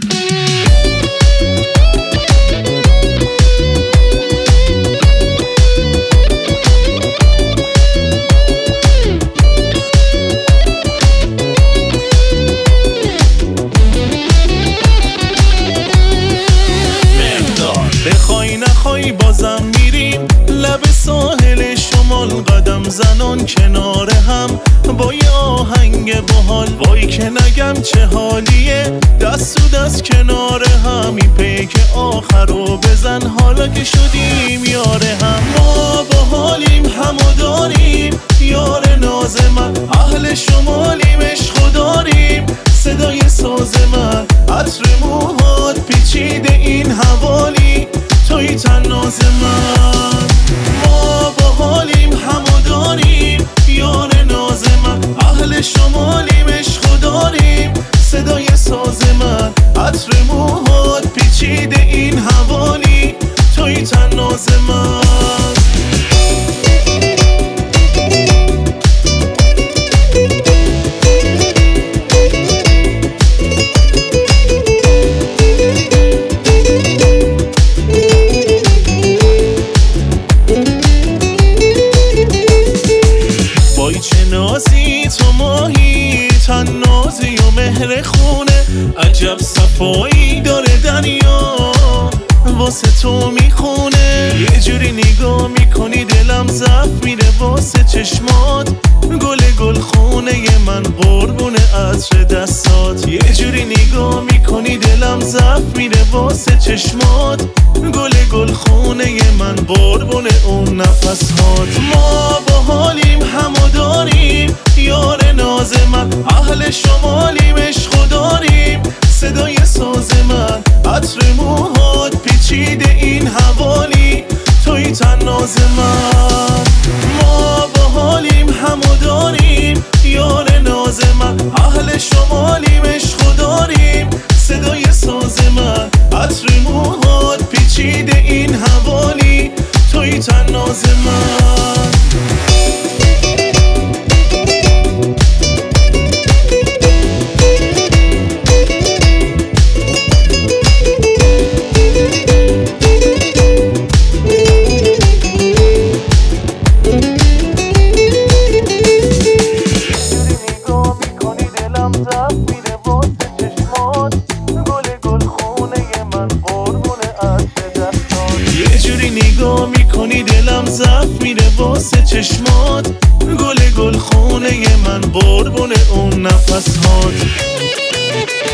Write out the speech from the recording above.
بخوای نخوای بازم میریم لب ساحل شمال، قدم زنان کنار هم با یه آهنگ باحال. وای که نگم چه حالیه، دست و دست کنار هم، این پیک آخرو بزن حالا که شدیم یار هم. ما با حالیم همو داریم یار ناز من، اهل شمالیم عشقو داریم صدای ساز من. عطر موهات پیچیده این حوالی توی تناز من. ما با حالیم همو داریم یار ناز من، اهل شمالیم عشقو داریم صدای ساز من. عطر موهات پیچیده این حوالی توی تناز من. تو ماهی تنازی و مهر خونه، عجب صفایی داره دنیا واسه تو میخونه. یه جوری نگاه میکنی دلم ضعف میره واسه چشمات، گل خونه من قربون عطر دستات. یه جوری نگاه میکنی دلم ضعف میره واسه چشمات، گل خونه من قربون اون نفسات. ما با حالیم همو داریم یار ناز من، اهل شمالیم عشقو داریم صدای ساز من. عطر موهات پیچیده این حوالی توی تناز من. ما با حالیم همو داریم یار ناز من، اهل شمالیم عشقو داریم صدای ساز من. عطر موهات پیچیده این حوالی توی تناز من. نگاه میکنی دلم ضعف میره واسه چشمات، گل خونه من قربون اون نفسات.